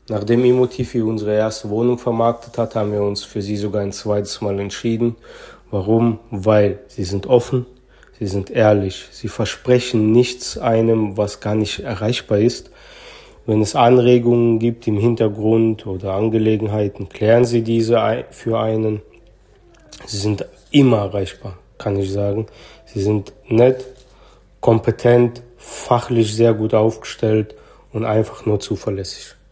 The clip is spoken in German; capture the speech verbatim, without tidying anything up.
Nachdem Emotifi unsere erste Wohnung vermarktet hat, haben wir uns für sie sogar ein zweites Mal entschieden. Warum? Weil sie sind offen, sie sind ehrlich, sie versprechen nichts einem, was gar nicht erreichbar ist. Wenn es Anregungen gibt im Hintergrund oder Angelegenheiten, klären sie diese für einen. Sie sind immer erreichbar, kann ich sagen. Sie sind nett, kompetent, fachlich sehr gut aufgestellt und einfach nur zuverlässig.